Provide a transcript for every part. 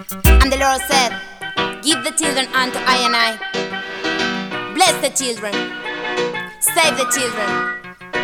And the Lord said, give the children unto I and I. Bless the children, save the children.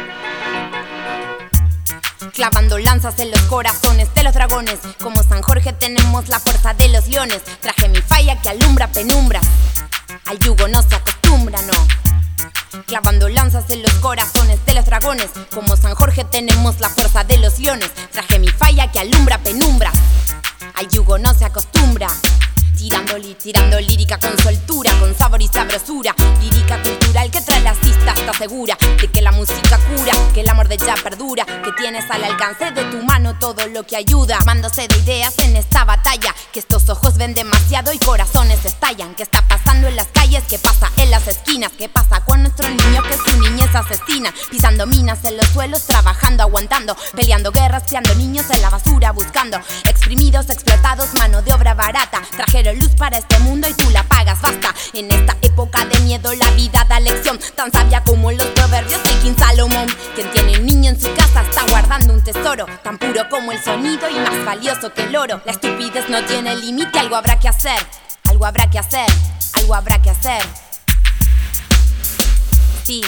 Clavando lanzas en los corazones de los dragones, como San Jorge tenemos la fuerza de los leones. Traje mi falla que alumbra penumbras, al yugo no se acostumbra, no. Clavando lanzas en los corazones de los dragones, como San Jorge tenemos la fuerza de los leones. Traje mi falla que alumbra penumbras, al yugo no se acostumbra. Tirando lírica con soltura, con sabor y sabrosura. Lírica cultural que trae la cista, está segura de que la música cura, que el amor de ella perdura, que tienes al alcance de tu mano todo lo que ayuda. Mándose de ideas en esta batalla, que estos ojos ven demasiado y corazones estallan. ¿Qué está pasando en las calles? ¿Qué pasa en las esquinas? ¿Qué pasa con nuestro niño que su niñez asesina? Pisando minas en los suelos, trabajando, aguantando, peleando guerras, criando niños en la basura, buscando exprimidos, explotados, mano de obra barata. Trajeron luz para este mundo y tú la pagas, basta. En esta época de miedo la vida da lección, tan sabia como los proverbios de King Salomón. Quien tiene un niño en su casa está guardando un tesoro, tan puro como el sonido y más valioso que el oro. La estupidez no tiene límite, algo habrá que hacer, algo habrá que hacer, algo habrá que hacer. Sí.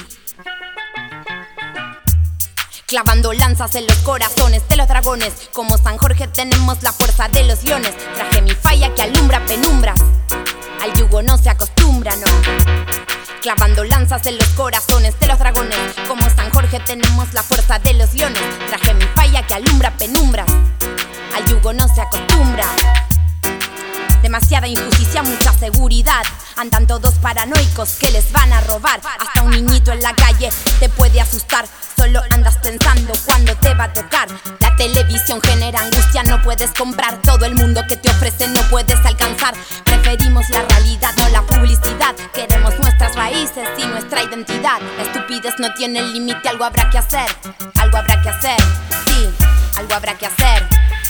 Clavando lanzas en los corazones de los dragones, como San Jorge tenemos la fuerza de los leones. Traje mi falla que alumbra penumbras, al yugo no se acostumbra, no. Clavando lanzas en los corazones de los dragones, como San Jorge tenemos la fuerza de los leones. Traje mi falla que alumbra penumbras, al yugo no se acostumbra. Demasiada injusticia, mucha seguridad. Andan todos paranoicos que les van a robar. Hasta un niñito en la calle te puede asustar. Solo andas pensando cuándo te va a tocar. La televisión genera angustia, no puedes comprar. Todo el mundo que te ofrece no puedes alcanzar. Preferimos la realidad, no la publicidad. Queremos nuestras raíces y nuestra identidad. La estupidez no tiene límite, algo habrá que hacer. Algo habrá que hacer, sí, algo habrá que hacer.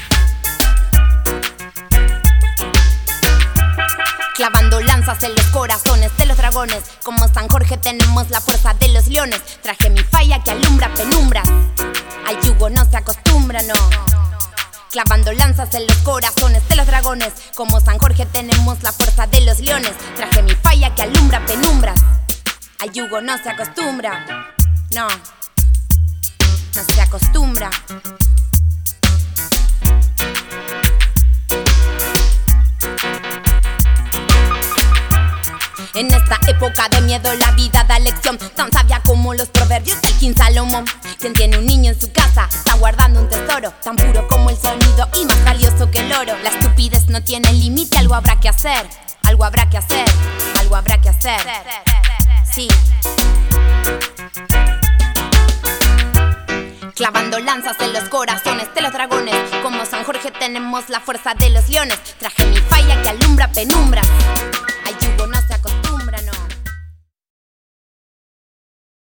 Clavando lanzas en los corazones de los dragones, como San Jorge tenemos la fuerza de los leones. Traje mi falla que alumbra penumbras, al yugo no se acostumbra, no. Clavando lanzas en los corazones de los dragones, como San Jorge tenemos la fuerza de los leones. Traje mi falla que alumbra penumbras, al yugo no se acostumbra, no, no se acostumbra. En esta época de miedo la vida da lección, tan sabia como los proverbios del King Salomón. Quien tiene un niño en su casa está guardando un tesoro, tan puro como el sonido y más valioso que el oro. La estupidez no tiene límite, algo habrá que hacer, algo habrá que hacer, algo habrá que hacer. Sí. Clavando lanzas en los corazones de los dragones, como San Jorge tenemos la fuerza de los leones. Traje mi falla que alumbra penumbras,